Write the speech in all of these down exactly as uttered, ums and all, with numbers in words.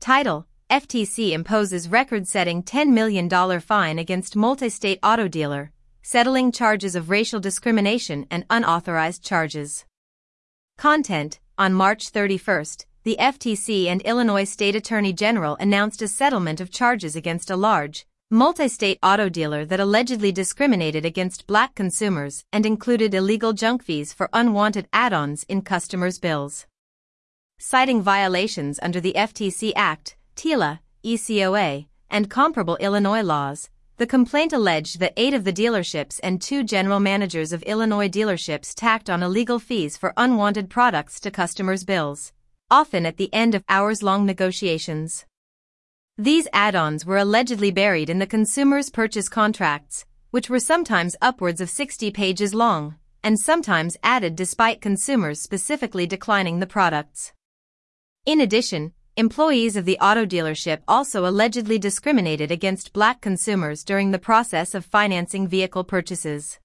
Title: F T C imposes record-setting ten million dollars fine against multi-state auto dealer, settling charges of racial discrimination and unauthorized charges. Content: On March thirty-first, the F T C and Illinois State Attorney General announced a settlement of charges against a large, multi-state auto dealer that allegedly discriminated against black consumers and included illegal junk fees for unwanted add-ons in customers' bills. Citing violations under the F T C Act, TILA, E C O A, and comparable Illinois laws, the complaint alleged that eight of the dealerships and two general managers of Illinois dealerships tacked on illegal fees for unwanted products to customers' bills, often at the end of hours-long negotiations. These add-ons were allegedly buried in the consumer's purchase contracts, which were sometimes upwards of sixty pages long, and sometimes added despite consumers specifically declining the products. In addition, employees of the auto dealership also allegedly discriminated against black consumers during the process of financing vehicle purchases.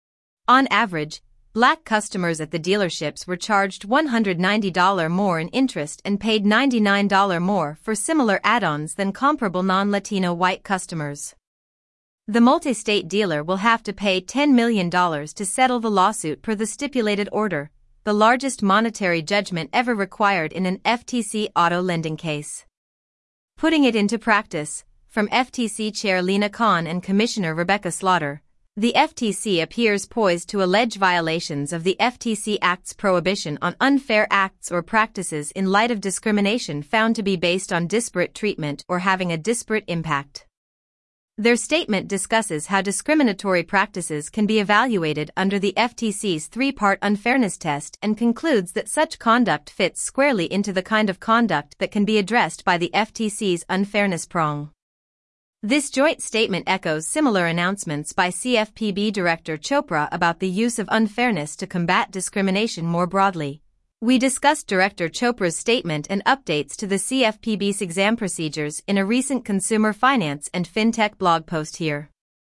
On average, black customers at the dealerships were charged one hundred ninety dollars more in interest and paid ninety-nine dollars more for similar add-ons than comparable non-Latino white customers. The multi-state dealer will have to pay ten million dollars to settle the lawsuit per the stipulated order, the largest monetary judgment ever required in an F T C auto lending case. Putting it into practice, from F T C Chair Lina Khan and Commissioner Rebecca Slaughter, the F T C appears poised to allege violations of the F T C Act's prohibition on unfair acts or practices in light of discrimination found to be based on disparate treatment or having a disparate impact. Their statement discusses how discriminatory practices can be evaluated under the F T C's three-part unfairness test and concludes that such conduct fits squarely into the kind of conduct that can be addressed by the F T C's unfairness prong. This joint statement echoes similar announcements by C F P B Director Chopra about the use of unfairness to combat discrimination more broadly. We discussed Director Chopra's statement and updates to the C F P B's exam procedures in a recent consumer finance and fintech blog post here.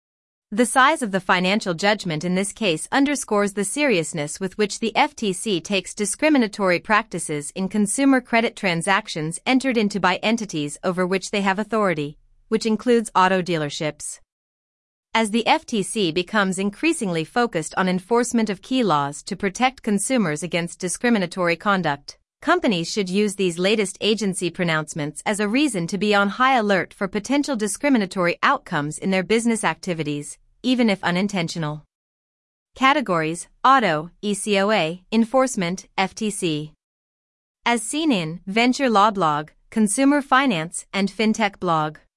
The size of the financial judgment in this case underscores the seriousness with which the F T C takes discriminatory practices in consumer credit transactions entered into by entities over which they have authority, which includes auto dealerships. As the F T C becomes increasingly focused on enforcement of key laws to protect consumers against discriminatory conduct, companies should use these latest agency pronouncements as a reason to be on high alert for potential discriminatory outcomes in their business activities, even if unintentional. Categories: Auto, E C O A, Enforcement, F T C. As seen in Venture Law Blog, Consumer Finance and Fintech Blog.